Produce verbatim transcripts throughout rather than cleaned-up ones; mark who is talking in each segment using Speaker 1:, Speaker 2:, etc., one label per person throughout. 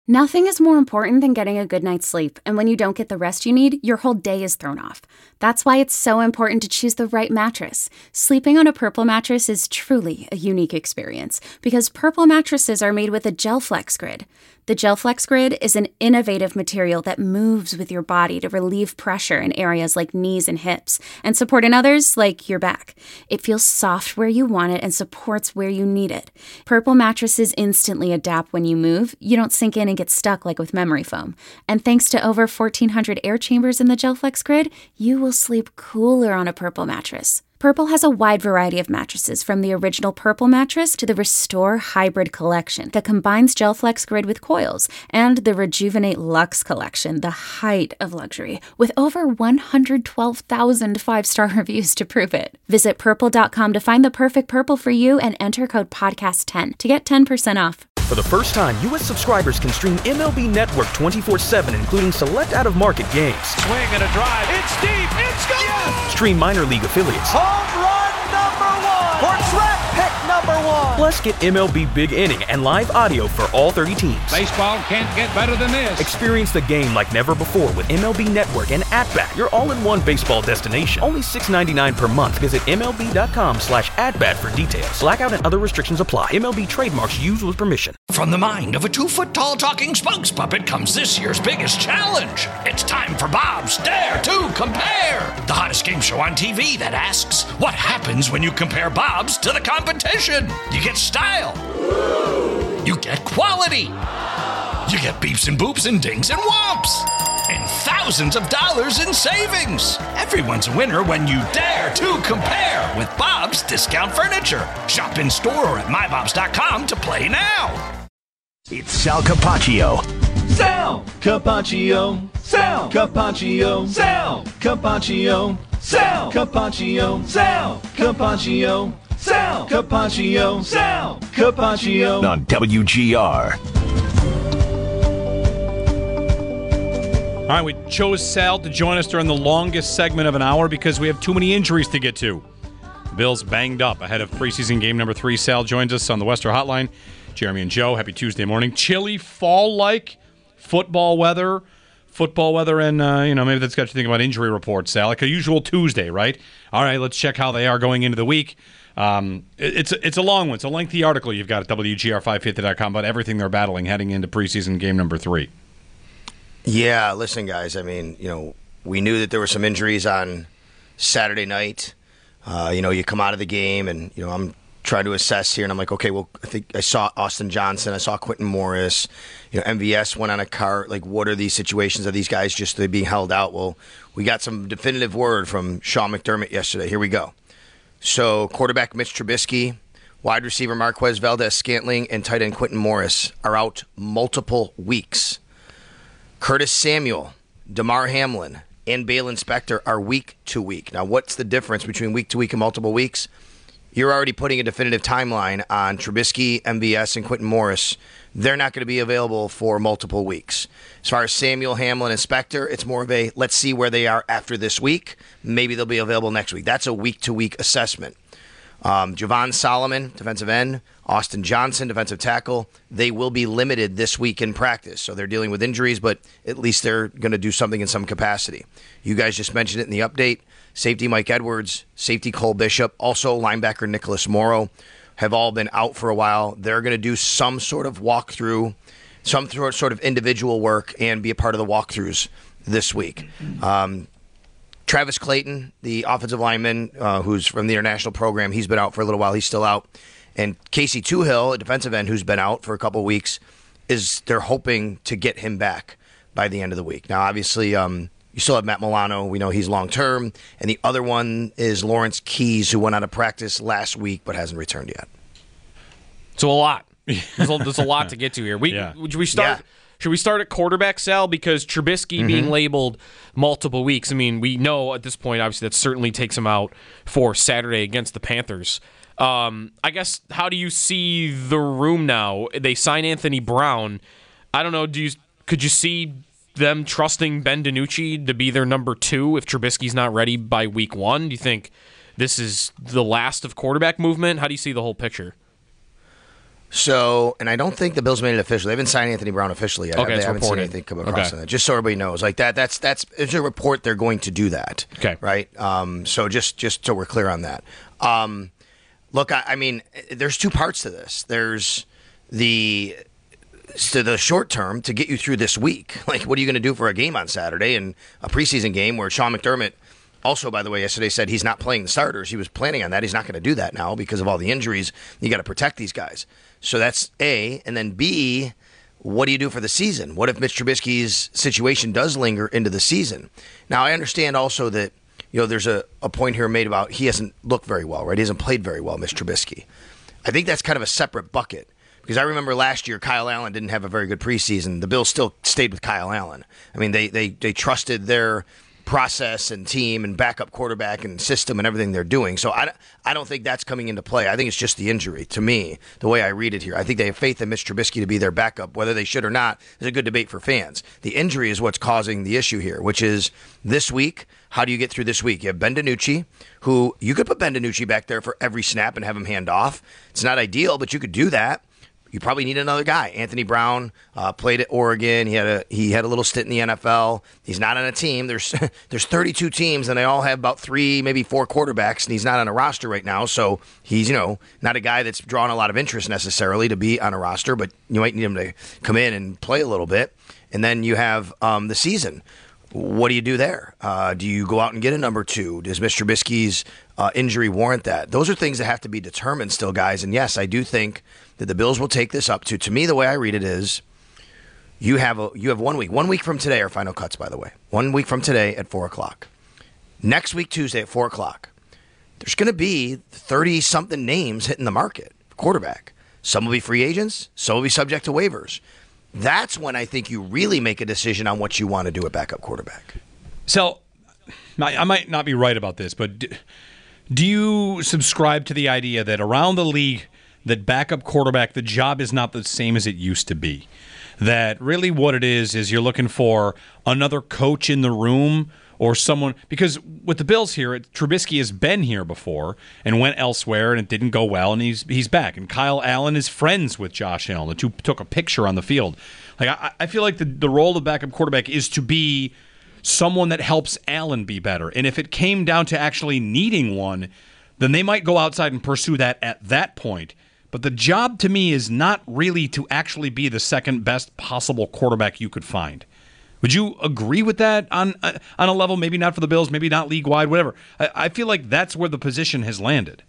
Speaker 1: Nothing is more important than getting a good night's sleep, and when you don't get the rest you need, your whole day is thrown off. That's why it's so important to choose the right mattress. Sleeping on a Purple mattress is truly a unique experience, because Purple mattresses are made with a GelFlex Grid. The GelFlex Grid is an innovative material that moves with your body to relieve pressure in areas like knees and hips, and support in others like your back. It feels soft where you want it and supports where you need it. Purple mattresses instantly adapt when you move. You don't sink in and get stuck like with memory foam. And thanks to over fourteen hundred air chambers in the GelFlex Grid, you will sleep cooler on a Purple mattress. Purple has a wide variety of mattresses, from the original Purple mattress to the Restore Hybrid collection that combines GelFlex Grid with coils, and the Rejuvenate Luxe collection, the height of luxury, with over one hundred twelve thousand five-star reviews to prove it. Visit purple dot com to find the perfect Purple for you and enter code podcast ten to get ten percent off.
Speaker 2: For the first time, U S subscribers can stream M L B Network twenty-four seven, including select out-of-market games.
Speaker 3: Swing and a drive. It's deep. It's gone. Yes!
Speaker 2: Stream minor league affiliates.
Speaker 3: Home run number one. Or draft pick number one.
Speaker 2: Plus, get M L B Big Inning and live audio for all thirty teams.
Speaker 3: Baseball can't get better than this.
Speaker 2: Experience the game like never before with M L B Network and At-Bat, your all-in-one baseball destination. Only six dollars and ninety-nine cents per month. Visit M L B dot com slash at-bat for details. Blackout and other restrictions apply. M L B trademarks used with permission.
Speaker 4: From the mind of a two-foot-tall talking spokes puppet comes this year's biggest challenge. It's time for Bob's Dare to Compare, the hottest game show on T V that asks, what happens when you compare Bob's to the competition? You get style. You get quality. You get beeps and boops and dings and whomps. And thousands of dollars in savings. Everyone's a winner when you dare to compare with Bob's Discount Furniture. Shop in store or at my bobs dot com to play now.
Speaker 5: It's Sal Capaccio.
Speaker 6: Sal Capaccio. Sal Capaccio. Sal Capaccio. Sal Capaccio. Sal Capaccio. Sal Capaccio. Sal Capaccio.
Speaker 5: On W G R.
Speaker 7: All right, we chose Sal to join us during the longest segment of an hour because we have too many injuries to get to. Bills banged up ahead of preseason game number three. Sal joins us on the Wester Hotline. Jeremy and Joe, happy Tuesday morning. Chilly, fall-like football weather. Football weather, and, uh, you know, maybe that's got you thinking about injury reports, Sal. Like a usual Tuesday, right? All right, let's check how they are going into the week. Um, it, it's, it's a long one. It's a lengthy article you've got at W G R five fifty dot com about everything they're battling heading into preseason game number three.
Speaker 8: Yeah, listen, guys, I mean, you know, we knew that there were some injuries on Saturday night. Uh, you know, you come out of the game, and, you know, I'm trying to assess here, and I'm like, okay, well, I think I saw Austin Johnson, I saw Quentin Morris, you know, M V S went on a cart. Like, what are these situations? Are these guys just they're being held out? Well, we got some definitive word from Sean McDermott yesterday. Here we go. So, quarterback Mitch Trubisky, wide receiver Marquez Valdes-Scantling, and tight end Quentin Morris are out multiple weeks. Curtis Samuel, Damar Hamlin, and Balin Spector are week to week. Now, what's the difference between week to week and multiple weeks? You're already putting a definitive timeline on Trubisky, M V S, and Quentin Morris. They're not going to be available for multiple weeks. As far as Samuel, Hamlin, and Spector, it's more of a let's see where they are after this week. Maybe they'll be available next week. That's a week-to-week assessment. Um, Javon Solomon, defensive end, Austin Johnson, defensive tackle, they will be limited this week in practice. So they're dealing with injuries, but at least they're going to do something in some capacity. You guys just mentioned it in the update. Safety Mike Edwards, safety Cole Bishop, also linebacker Nicholas Morrow have all been out for a while. They're going to do some sort of walkthrough, some sort of individual work, and be a part of the walkthroughs this week. Um, Travis Clayton, the offensive lineman uh, who's from the international program, he's been out for a little while. He's still out. And Casey Toohill, a defensive end who's been out for a couple of weeks, is they're hoping to get him back by the end of the week. Now, obviously, um, you still have Matt Milano. We know he's long-term. And the other one is Lawrence Keys, who went out of practice last week but hasn't returned yet.
Speaker 9: So a lot. There's a, there's a lot to get to here. We, yeah. Should we start? Yeah. Should we start at quarterback, Sal? Because Trubisky mm-hmm. being labeled multiple weeks, I mean, we know at this point, obviously, that certainly takes him out for Saturday against the Panthers. Um, I guess, how do you see the room now? They sign Anthony Brown. I don't know, do you could you see them trusting Ben DiNucci to be their number two if Trubisky's not ready by week one? Do you think this is the last of quarterback movement? How do you see the whole picture?
Speaker 8: So, and I don't think the Bills made it official. They haven't signed Anthony Brown officially yet.
Speaker 9: Okay,
Speaker 8: they
Speaker 9: it's
Speaker 8: haven't
Speaker 9: reported.
Speaker 8: seen anything come across
Speaker 9: Okay.
Speaker 8: on that. Just so everybody knows, like that. That's that's it's a report. They're going to do that.
Speaker 9: Okay,
Speaker 8: right. Um, so just just so we're clear on that. Um, look, I, I mean, there's two parts to this. There's the to the short term to get you through this week. Like, what are you going to do for a game on Saturday and a preseason game where Sean McDermott also, by the way, yesterday said he's not playing the starters. He was planning on that. He's not going to do that now because of all the injuries. You got to protect these guys. So that's A. And then B, what do you do for the season? What if Mitch Trubisky's situation does linger into the season? Now, I understand also that, you know, there's a, a point here made about he hasn't looked very well, right? He hasn't played very well, Mitch Trubisky. I think that's kind of a separate bucket. Because I remember last year, Kyle Allen didn't have a very good preseason. The Bills still stayed with Kyle Allen. I mean, they they they trusted their process and team and backup quarterback and system and everything they're doing. So I, I don't think that's coming into play. I think it's just the injury, to me, the way I read it here. I think they have faith in Mitch Trubisky to be their backup. Whether they should or not is a good debate for fans. The injury is what's causing the issue here, which is this week, how do you get through this week? You have Ben DiNucci, who you could put Ben DiNucci back there for every snap and have him hand off. It's not ideal, but you could do that. You probably need another guy. Anthony Brown uh, played at Oregon. He had a he had a little stint in the N F L. He's not on a team. There's there's thirty-two teams, and they all have about three, maybe four quarterbacks, and he's not on a roster right now. So he's, you know, not a guy that's drawn a lot of interest necessarily to be on a roster, but you might need him to come in and play a little bit. And then you have um, the season. What do you do there? Uh, do you go out and get a number two? Does Mister Trubisky's uh, injury warrant that? Those are things that have to be determined still, guys. And yes, I do think that the Bills will take this up to. To me, the way I read it is you have a you have one week. One week from today are final cuts, by the way. One week from today at four o'clock. Next week, Tuesday at four o'clock, there's going to be thirty-something names hitting the market for quarterback. Some will be free agents. Some will be subject to waivers. That's when I think you really make a decision on what you want to do at backup quarterback.
Speaker 7: So, I might not be right about this, but do you subscribe to the idea that around the league, that backup quarterback, the job is not the same as it used to be? That really what it is, is you're looking for another coach in the room or someone, because with the Bills here, Trubisky has been here before and went elsewhere and it didn't go well, and he's he's back. And Kyle Allen is friends with Josh Allen. The two took a picture on the field. Like I, I feel like the, the role of backup quarterback is to be someone that helps Allen be better. And if it came down to actually needing one, then they might go outside and pursue that at that point. But the job to me is not really to actually be the second best possible quarterback you could find. Would you agree with that on uh, on a level, maybe not for the Bills, maybe not league-wide, whatever? I, I feel like that's where the position has landed.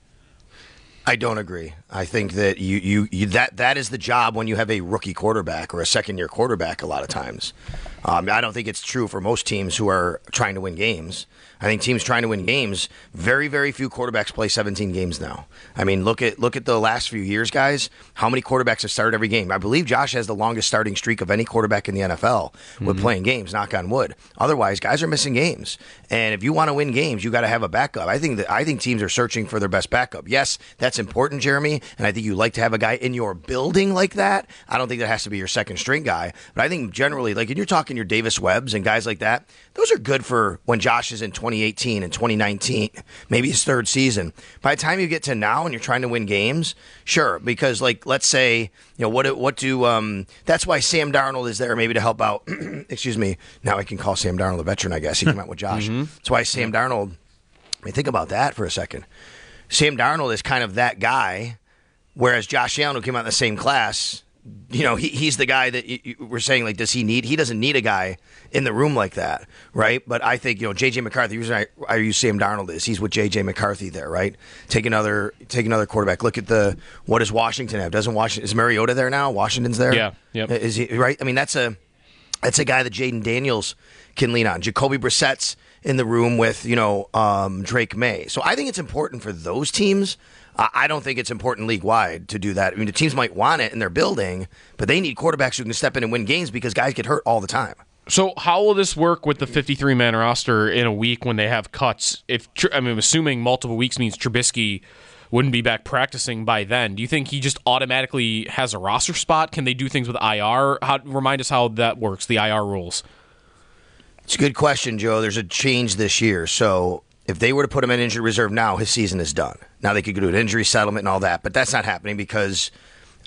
Speaker 8: I don't agree. I think that you, you, you that that is the job when you have a rookie quarterback or a second-year quarterback a lot of times. Um, I don't think it's true for most teams who are trying to win games. I think teams trying to win games, very, very few quarterbacks play seventeen games now. I mean, look at look at the last few years, guys. How many quarterbacks have started every game? I believe Josh has the longest starting streak of any quarterback in the N F L with mm-hmm. playing games, knock on wood. Otherwise, guys are missing games. And if you want to win games, you got to have a backup. I think that I think teams are searching for their best backup. Yes, that's important, Jeremy, and I think you like to have a guy in your building like that. I don't think that has to be your second string guy, but I think generally, like, if you're talking your Davis Webbs and guys like that, those are good for when Josh is in twenty eighteen and twenty nineteen, maybe his third season. By the time you get to now and you're trying to win games, sure, because, like, let's say, you know, what what do um that's why Sam Darnold is there maybe to help out. Excuse me. Now I can call Sam Darnold a veteran, I guess. He came out with Josh. Mm-hmm. That's why Sam Darnold, I mean, think about that for a second. Sam Darnold is kind of that guy, whereas Josh Allen, who came out in the same class, you know, he he's the guy that you, you, we're saying, like, does he need? He doesn't need a guy in the room like that, right? But I think, you know, J J McCarthy, the reason I, I use Sam Darnold is he's with J J McCarthy there, right? Take another take another quarterback. Look at the, what does Washington have? Doesn't Washington, is Mariota there now? Washington's there?
Speaker 9: Yeah. Yep.
Speaker 8: Is he, right? I mean, that's a, that's a guy that Jaden Daniels can lean on. Jacoby Brissett's in the room with, you know, um, Drake May. So I think it's important for those teams. I don't think it's important league-wide to do that. I mean, the teams might want it in their building, but they need quarterbacks who can step in and win games because guys get hurt all the time.
Speaker 9: So how will this work with the fifty-three man roster in a week when they have cuts? If I mean, assuming multiple weeks means Trubisky wouldn't be back practicing by then, do you think he just automatically has a roster spot? Can they do things with I R? How, remind us how that works, the I R rules.
Speaker 8: It's a good question, Joe. There's a change this year, so if they were to put him in injury reserve now, his season is done. Now they could do an injury settlement and all that, but that's not happening because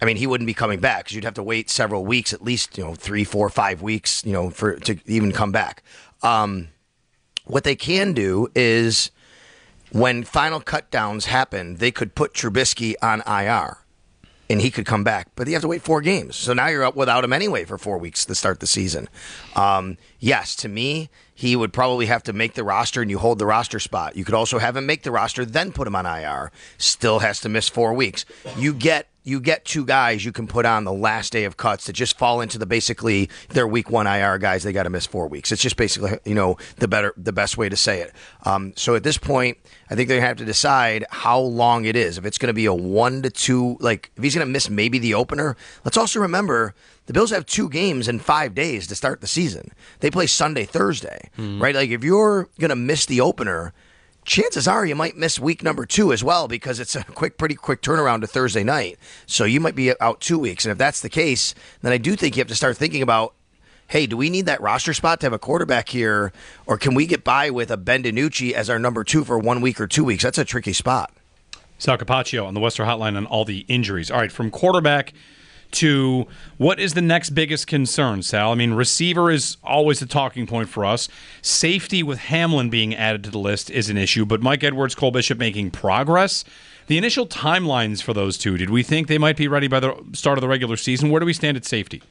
Speaker 8: I mean, he wouldn't be coming back because you'd have to wait several weeks, at least, you know, three, four, five weeks, you know, for to even come back. Um, what they can do is when final cutdowns happen, they could put Trubisky on I R and he could come back, but you have to wait four games. So now you're up without him anyway for four weeks to start the season. Um, yes, to me, he would probably have to make the roster and you hold the roster spot. You could also have him make the roster, then put him on I R. Still has to miss four weeks. You get you get two guys you can put on the last day of cuts that just fall into the basically their week one I R guys. They got to miss four weeks. It's just basically, you know, the better, the best way to say it. Um, so at this point, I think they have to decide how long it is. If it's going to be a one to two, like if he's going to miss maybe the opener. Let's also remember the Bills have two games in five days to start the season. They play Sunday, Thursday, mm-hmm. right? Like if you're going to miss the opener, chances are you might miss week number two as well because it's a quick, pretty quick turnaround to Thursday night. So you might be out two weeks. And if that's the case, then I do think you have to start thinking about, hey, do we need that roster spot to have a quarterback here? Or can we get by with a Ben DiNucci as our number two for one week or two weeks? That's a tricky spot.
Speaker 7: Sal Capaccio on the Western Hotline on all the injuries. All right, from quarterback to what is the next biggest concern, Sal? I mean, receiver is always the talking point for us. Safety with Hamlin being added to the list is an issue, but Mike Edwards, Cole Bishop making progress. The initial timelines for those two, did we think they might be ready by the start of the regular season? Where do we stand at safety?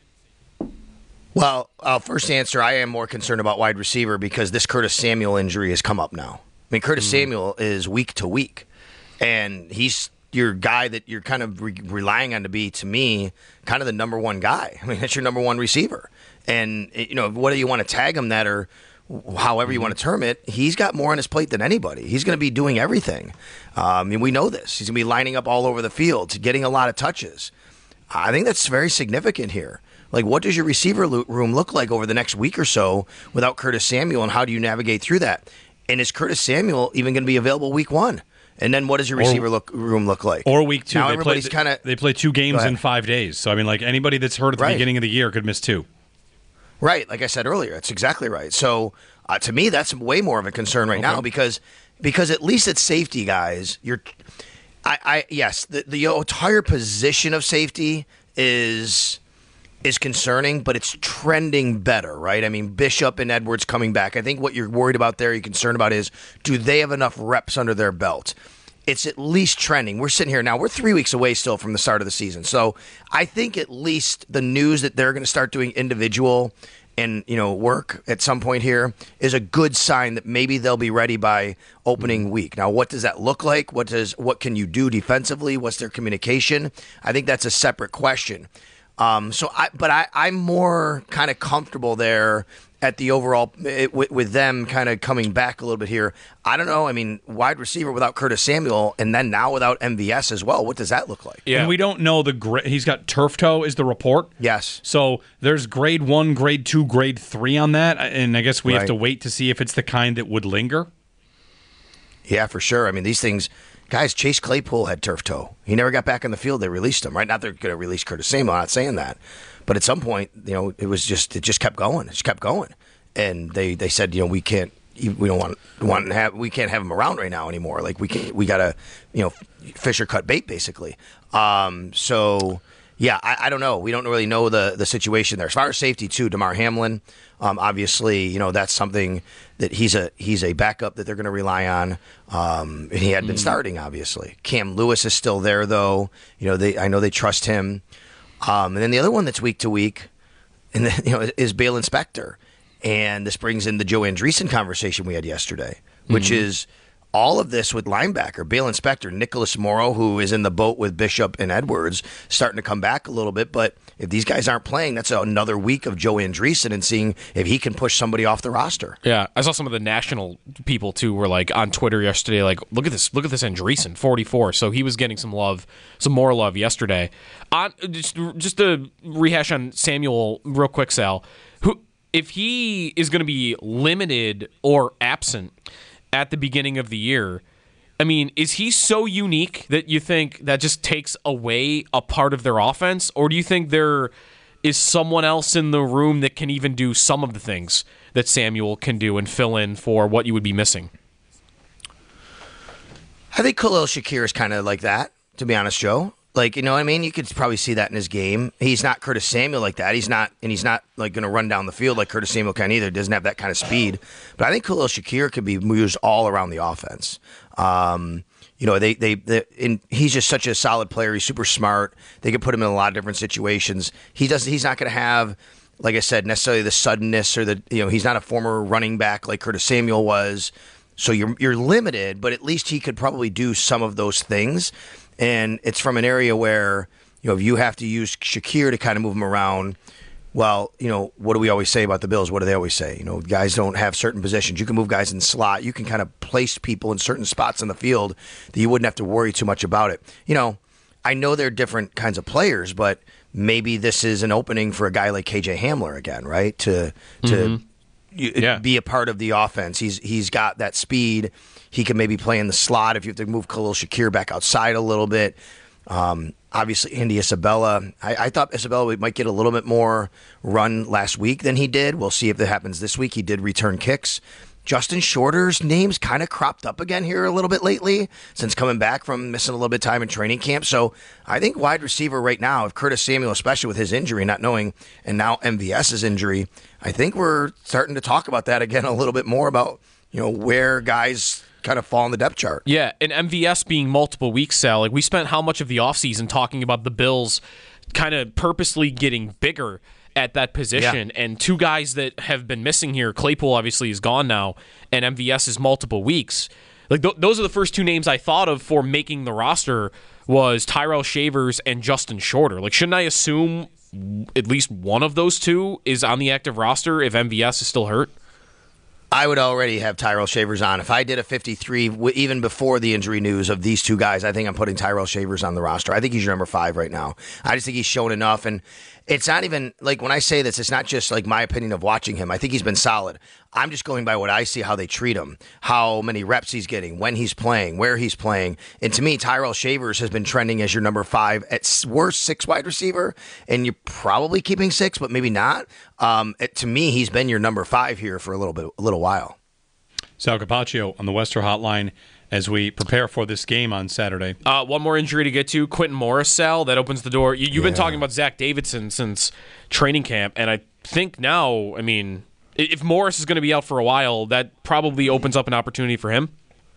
Speaker 8: Well, uh, first answer, I am more concerned about wide receiver because this Curtis Samuel injury has come up now. I mean, Curtis mm. Samuel is week to week, and he's your guy that you're kind of re- relying on to be, to me, kind of the number one guy. I mean, that's your number one receiver. And, you know, whether you want to tag him that or however you want to term it, he's got more on his plate than anybody. He's going to be doing everything. Um, I mean, we know this. He's going to be lining up all over the field, getting a lot of touches. I think that's very significant here. Like, what does your receiver room look like over the next week or so without Curtis Samuel, and how do you navigate through that? And is Curtis Samuel even going to be available week one? And then what does your receiver or, look, room look like?
Speaker 7: Or week two.
Speaker 8: Now
Speaker 7: they
Speaker 8: everybody's
Speaker 7: play,
Speaker 8: kinda,
Speaker 7: they play two games in five days. So, I mean, like, anybody that's hurt at the
Speaker 8: right.
Speaker 7: beginning of the year could miss two.
Speaker 8: Right. Like I said earlier, that's exactly right. So, uh, to me, that's way more of a concern right okay. now because because at least at safety, guys, you're I, I yes, the, the entire position of safety is is concerning, but it's trending better, right? I mean, Bishop and Edwards coming back. I think what you're worried about there, you're concerned about is, do they have enough reps under their belt? It's at least trending. We're sitting here now. We're three weeks away still from the start of the season. So I think at least the news that they're going to start doing individual and, you know, work at some point here is a good sign that maybe they'll be ready by opening week. Now, what does that look like? What does what can you do defensively? What's their communication? I think that's a separate question. Um, so, I, but I, I'm more kind of comfortable there at the overall it, with, with them kind of coming back a little bit here. I don't know. I mean, wide receiver without Curtis Samuel, and then now without M V S as well. What does that look like?
Speaker 7: Yeah, and we don't know the gra- he's got turf toe is the report.
Speaker 8: Yes.
Speaker 7: So there's grade one, grade two, grade three on that, and I guess we right. have to wait to see if it's the kind that would linger.
Speaker 8: Yeah, for sure. I mean, these things. Guys, Chase Claypool had turf toe. He never got back on the field. They released him, right? Not they're going to release Curtis Samuel. I'm not saying that. But at some point, you know, it was just it just kept going. It just kept going. And they, they said, you know, we can't we don't want want to have we can't have him around right now anymore. Like we can we got to, you know, fish or cut bait basically. Um, so yeah, I, I don't know. We don't really know the the situation there. As far as safety too, Damar Hamlin, um, obviously, you know, that's something that he's a he's a backup that they're going to rely on. Um, and he had been starting, obviously. Cam Lewis is still there, though. You know, they I know they trust him. Um, and then the other one that's week to week, and then, you know, is Balen Spector. And this brings in the Joe Andreessen conversation we had yesterday, which mm-hmm. is all of this with linebacker, Balen Spector, Nicholas Morrow, who is in the boat with Bishop and Edwards, starting to come back a little bit. But if these guys aren't playing, that's another week of Joe Andreessen and seeing if he can push somebody off the roster.
Speaker 9: Yeah, I saw some of the national people, too, were like on Twitter yesterday, like, look at this, look at this Andreessen, forty-four. So he was getting some love, some more love yesterday. On Just, just to rehash on Samuel real quick, Sal, who if he is going to be limited or absent at the beginning of the year, I mean, is he so unique that you think that just takes away a part of their offense? Or do you think there is someone else in the room that can even do some of the things that Samuel can do and fill in for what you would be missing?
Speaker 8: I think Khalil Shakir is kind of like that, to be honest, Joe. Like, you know what I mean? You could probably see that in his game. He's not Curtis Samuel like that. He's not, and he's not like going to run down the field like Curtis Samuel can either. He doesn't have that kind of speed. But I think Khalil Shakir could be used all around the offense. Um, you know, they they, they and he's just such a solid player. He's super smart. They could put him in a lot of different situations. He does. He's not going to have, like I said, necessarily the suddenness or the, you know, he's not a former running back like Curtis Samuel was. So you're you're limited, but at least he could probably do some of those things. And it's from an area where, you know, if you have to use Shakir to kind of move him around, well, you know, what do we always say about the Bills? What do they always say? You know, guys don't have certain positions. You can move guys in slot. You can kind of place people in certain spots in the field that you wouldn't have to worry too much about it. You know, I know they're different kinds of players, but maybe this is an opening for a guy like K J Hamler again, right? To to mm-hmm. yeah. be a part of the offense. He's he's got that speed. He can maybe play in the slot if you have to move Khalil Shakir back outside a little bit. Um, obviously, Andy Isabella. I, I thought Isabella might get a little bit more run last week than he did. We'll see if that happens this week. He did return kicks. Justin Shorter's name's kind of cropped up again here a little bit lately since coming back from missing a little bit of time in training camp. So I think wide receiver right now, if Curtis Samuel, especially with his injury, not knowing, and now MVS's injury, I think we're starting to talk about that again a little bit more about, you know, where guys kind of fall on the depth chart.
Speaker 9: Yeah, and M V S being multiple weeks, Sal, like we spent how much of the offseason talking about the Bills kind of purposely getting bigger at that position, yeah. and two guys that have been missing here, Claypool obviously is gone now, and M V S is multiple weeks. Like th- those are the first two names I thought of for making the roster was Tyrell Shavers and Justin Shorter. Like, shouldn't I assume at least one of those two is on the active roster if M V S is still hurt?
Speaker 8: I would already have Tyrell Shavers on. If I did a fifty-three, even before the injury news of these two guys, I think I'm putting Tyrell Shavers on the roster. I think he's your number five right now. I just think he's shown enough. And it's not even, like, when I say this, it's not just, like, my opinion of watching him. I think he's been solid. I'm just going by what I see, how they treat him, how many reps he's getting, when he's playing, where he's playing. And to me, Tyrell Shavers has been trending as your number five, at worst, six wide receiver. And you're probably keeping six, but maybe not. Um, it, to me, he's been your number five here for a little bit, a little while.
Speaker 7: Sal Capaccio on the Western Hotline as we prepare for this game on Saturday.
Speaker 9: Uh, one more injury to get to, Quentin Morris, Sal, that opens the door. You, you've yeah. been talking about Zach Davidson since training camp, and I think now, I mean, if Morris is going to be out for a while, that probably opens up an opportunity for him.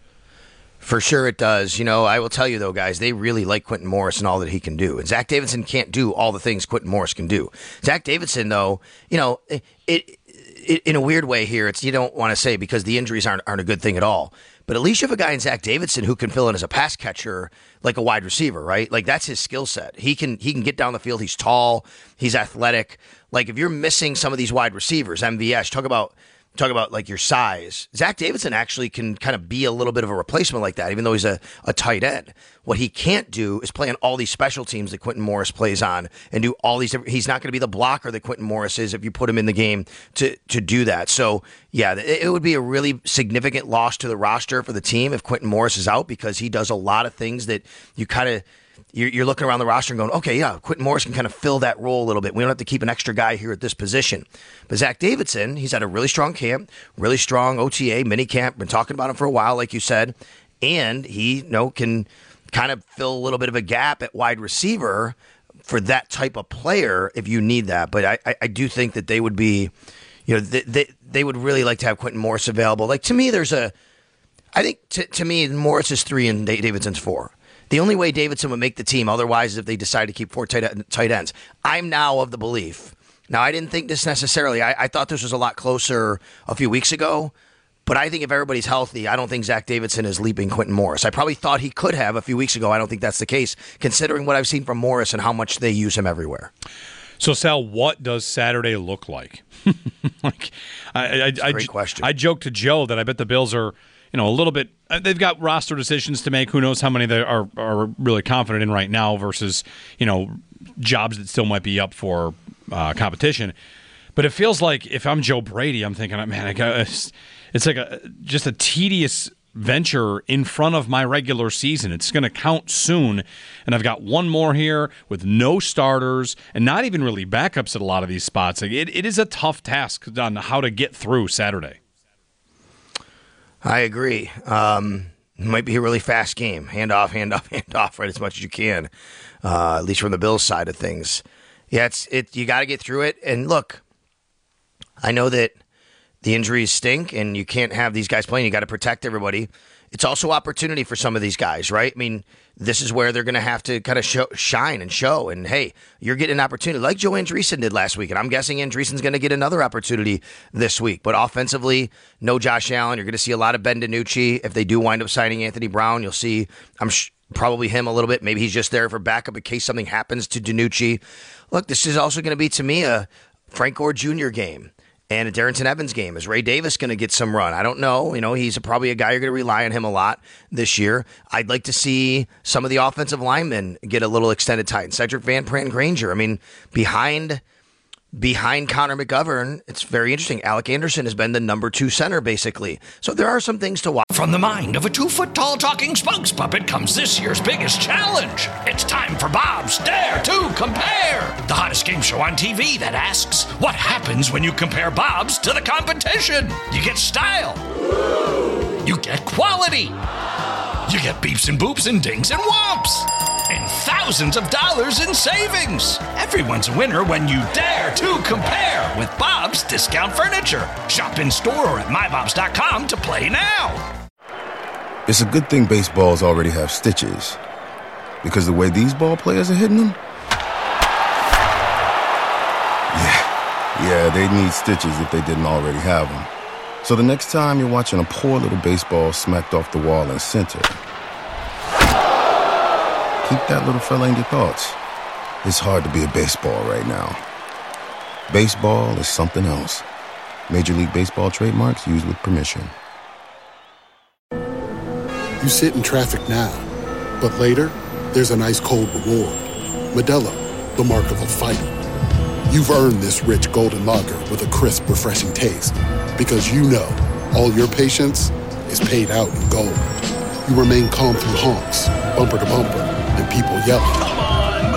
Speaker 8: For sure it does. You know, I will tell you, though, guys, they really like Quentin Morris and all that he can do. And Zach Davidson can't do all the things Quentin Morris can do. Zach Davidson, though, you know, it, it, it in a weird way here, it's you don't want to say because the injuries aren't, aren't a good thing at all. But at least you have a guy in Zach Davidson who can fill in as a pass catcher like a wide receiver, right? Like, that's his skill set. He can he can get down the field. He's tall. He's athletic. Like, if you're missing some of these wide receivers, M V S, talk about talk about like your size. Zach Davidson actually can kind of be a little bit of a replacement like that, even though he's a, a tight end. What he can't do is play on all these special teams that Quentin Morris plays on and do all these. He's not going to be the blocker that Quentin Morris is if you put him in the game to, to do that. So, yeah, it, it would be a really significant loss to the roster for the team if Quentin Morris is out because he does a lot of things that you kind of you're, you're looking around the roster and going, okay, yeah, Quentin Morris can kind of fill that role a little bit. We don't have to keep an extra guy here at this position. But Zach Davidson, he's had a really strong camp, really strong O T A, mini camp. Been talking about him for a while, like you said. And he, you know, can kind of fill a little bit of a gap at wide receiver for that type of player if you need that. But I, I, I do think that they would be, you know, they, they, they would really like to have Quentin Morris available. Like, to me, there's a, I think to, to me, Morris is three and Davidson's four. The only way Davidson would make the team otherwise is if they decide to keep four tight, tight ends. I'm now of the belief. Now, I didn't think this necessarily. I, I thought this was a lot closer a few weeks ago. But I think if everybody's healthy, I don't think Zach Davidson is leaping Quentin Morris. I probably thought he could have a few weeks ago. I don't think that's the case, considering what I've seen from Morris and how much they use him everywhere.
Speaker 7: So, Sal, what does Saturday look like? like, I, I,
Speaker 8: that's a great
Speaker 7: I,
Speaker 8: question.
Speaker 7: I joked to Joe that I bet the Bills are, you know, a little bit. They've got roster decisions to make. Who knows how many they are are really confident in right now versus, you know, jobs that still might be up for uh, competition. But it feels like if I'm Joe Brady, I'm thinking, man, I got. It's like a just a tedious venture in front of my regular season. It's going to count soon, and I've got one more here with no starters and not even really backups at a lot of these spots. Like it, it is a tough task on how to get through Saturday.
Speaker 8: I agree. Um, It might be a really fast game. Hand off, hand off, hand off, right, as much as you can, uh, at least from the Bills side of things. Yeah, it's it. You got to get through it. And look, I know that the injuries stink, and you can't have these guys playing. You got to protect everybody. It's also opportunity for some of these guys, right? I mean, this is where they're going to have to kind of show, shine and show. And, hey, you're getting an opportunity like Joe Andreessen did last week. And I'm guessing Andreessen's going to get another opportunity this week. But offensively, no Josh Allen. You're going to see a lot of Ben DiNucci. If they do wind up signing Anthony Brown, you'll see I'm sh- probably him a little bit. Maybe he's just there for backup in case something happens to DiNucci. Look, this is also going to be, to me, a Frank Gore Junior game. And a Darrington Evans game. Is Ray Davis going to get some run? I don't know. You know, he's probably a guy you're going to rely on him a lot this year. I'd like to see some of the offensive linemen get a little extended time. Cedric Van Pran Granger. I mean, behind behind Connor McGovern, it's very interesting. Alec Anderson has been the number two center, basically. So there are some things to watch.
Speaker 4: From the mind of a two-foot-tall talking spokes puppet comes this year's biggest challenge. It's time for Bob's Dare to Compare, the hottest game show on T V that asks, what happens when you compare Bob's to the competition? You get style. You get quality. You get beeps and boops and dings and whomps. And thousands of dollars in savings. Everyone's a winner when you dare to compare with Bob's Discount Furniture. Shop in store or at my bobs dot com to play now.
Speaker 10: It's a good thing baseballs already have stitches, because the way these ball players are hitting them, yeah, yeah, they'd need stitches if they didn't already have them. So the next time you're watching a poor little baseball smacked off the wall in center, keep that little fella in your thoughts. It's hard to be a baseball right now. Baseball is something else. Major League Baseball trademarks used with permission.
Speaker 11: You sit in traffic now, but later, there's an ice-cold reward. Modelo, the mark of a fighter. You've earned this rich golden lager with a crisp, refreshing taste. Because you know, all your patience is paid out in gold. You remain calm through honks, bumper to bumper, and people yelling. Come on,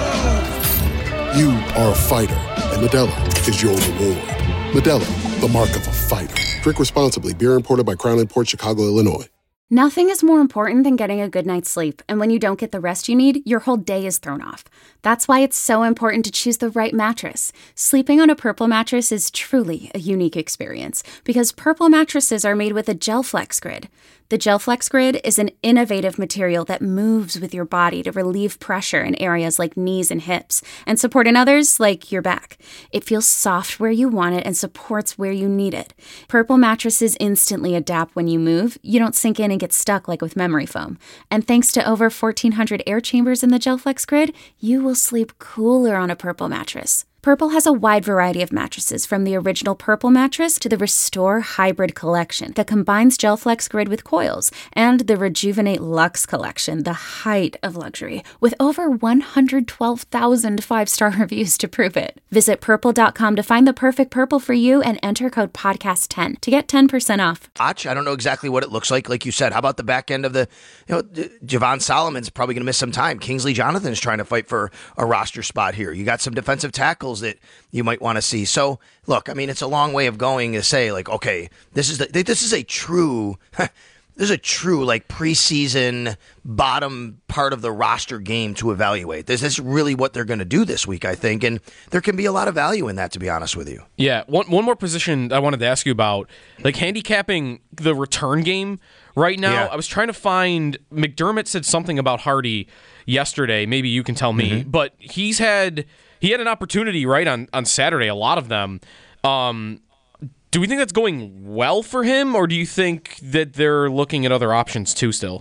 Speaker 11: move! You are a fighter, and Modelo is your reward. Modelo, the mark of a fighter. Drink responsibly. Beer imported by Crown Imports, Chicago, Illinois.
Speaker 1: Nothing is more important than getting a good night's sleep, and when you don't get the rest you need, your whole day is thrown off. That's why it's so important to choose the right mattress. Sleeping on a Purple mattress is truly a unique experience, because Purple mattresses are made with a GelFlex Grid. The GelFlex Grid is an innovative material that moves with your body to relieve pressure in areas like knees and hips, and support in others like your back. It feels soft where you want it and supports where you need it. Purple mattresses instantly adapt when you move. You don't sink in and get stuck like with memory foam. And thanks to over fourteen hundred air chambers in the GelFlex Grid, you will sleep cooler on a Purple mattress. Purple has a wide variety of mattresses, from the original Purple mattress to the Restore Hybrid collection that combines GelFlex Grid with coils, and the Rejuvenate Luxe collection, the height of luxury, with over one hundred twelve thousand five-star reviews to prove it. Visit purple dot com to find the perfect Purple for you and enter code podcast ten to get ten percent off.
Speaker 8: I don't know exactly what it looks like, like you said. How about the back end of the, you know, Javon Solomon's probably going to miss some time. Kingsley Jonathan's trying to fight for a roster spot here. You got some defensive tackles that you might want to see. So, look, I mean, it's a long way of going to say, like, okay, this is the, this is a true, this is a true, like, preseason bottom part of the roster game to evaluate. This is really what they're going to do this week, I think, and there can be a lot of value in that, to be honest with you.
Speaker 9: Yeah, one one more position I wanted to ask you about, like handicapping the return game right now. Yeah. I was trying to find, McDermott said something about Hardy yesterday. Maybe you can tell me, mm-hmm. but he's had... He had an opportunity, right, on, on Saturday, a lot of them. Um, do we think that's going well for him, or do you think that they're looking at other options too still?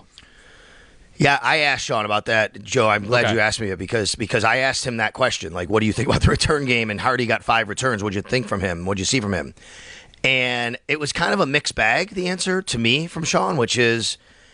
Speaker 8: Yeah, I asked Sean about that, Joe. I'm glad okay. you asked me it because because I asked him that question. Like, what do you think about the return game? And Hardy got five returns. What'd you think from him? What'd you see from him? And it was kind of a mixed bag, the answer to me from Sean, which is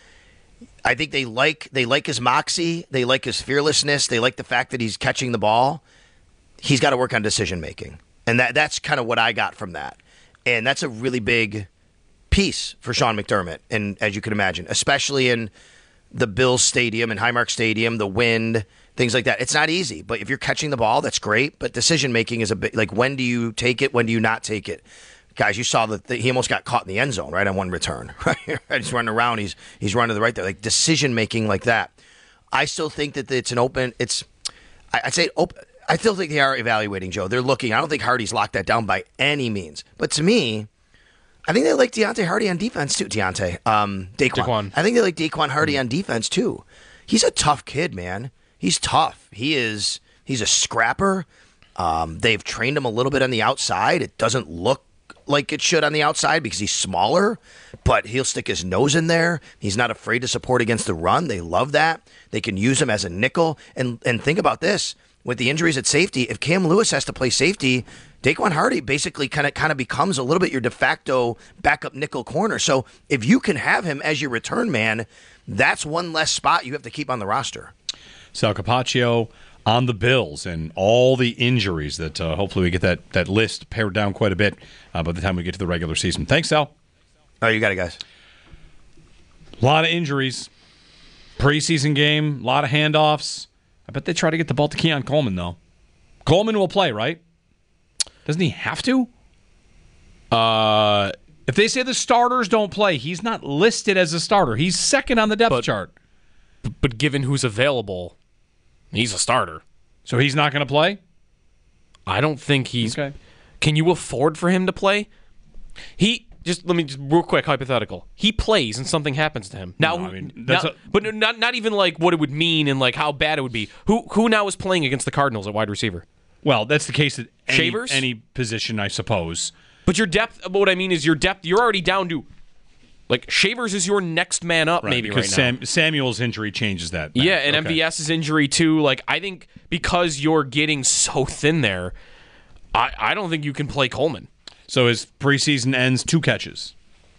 Speaker 8: I think they like they like his moxie. They like his fearlessness. They like the fact that he's catching the ball. He's got to work on decision-making. And that that's kind of what I got from that. And that's a really big piece for Sean McDermott, and as you can imagine, especially in the Bills Stadium and Highmark Stadium, the wind, things like that. It's not easy, but if you're catching the ball, that's great. But decision-making is a bit like, when do you take it, when do you not take it? Guys, you saw that he almost got caught in the end zone, right, on one return. Right? He's running around. He's he's running to the right there. Like, decision-making like that. I still think that it's an open – It's I'd say open, I still think they are evaluating, Joe. They're looking. I don't think Hardy's locked that down by any means. But to me – I think they like Deontay Hardy on defense, too. Deontay. Um, Daquan. Daquan. I think they like Daquan Hardy mm-hmm. on defense, too. He's a tough kid, man. He's tough. He is – he's a scrapper. Um, they've trained him a little bit on the outside. It doesn't look like it should on the outside because he's smaller, but he'll stick his nose in there. He's not afraid to support against the run. They love that. They can use him as a nickel. And and think about this. With the injuries at safety, if Cam Lewis has to play safety, Daquan Hardy basically kind of kind of becomes a little bit your de facto backup nickel corner. So if you can have him as your return man, that's one less spot you have to keep on the roster.
Speaker 7: Sal Capaccio on the Bills and all the injuries that uh, hopefully we get that, that list pared down quite a bit uh, by the time we get to the regular season. Thanks, Sal.
Speaker 8: Oh, you got it, guys.
Speaker 7: A lot of injuries. Preseason game, a lot of handoffs. I bet they try to get the ball to Keon Coleman, though. Coleman will play, right? Doesn't he have to? Uh, if they say the starters don't play, he's not listed as a starter. He's second on the depth
Speaker 9: but,
Speaker 7: chart.
Speaker 9: But given who's available, he's a starter.
Speaker 7: So he's not going to play?
Speaker 9: I don't think he's...
Speaker 7: Okay.
Speaker 9: Can you afford for him to play? He... Just let me just real quick hypothetical. He plays and something happens to him. Now,
Speaker 7: no, I mean, that's
Speaker 9: now
Speaker 7: a,
Speaker 9: but not not even like what it would mean and like how bad it would be. Who who now is playing against the Cardinals at wide receiver?
Speaker 7: Well, that's the case at any,
Speaker 9: Shavers?
Speaker 7: any position, I suppose.
Speaker 9: But your depth, what I mean is your depth, you're already down to, like, Shavers is your next man up
Speaker 7: right,
Speaker 9: maybe right
Speaker 7: Sam,
Speaker 9: now.
Speaker 7: Samuel's injury changes that.
Speaker 9: Yeah, and
Speaker 7: okay.
Speaker 9: MVS's injury too. Like, I think because you're getting so thin there, I, I don't think you can play Coleman.
Speaker 7: So his preseason ends two catches.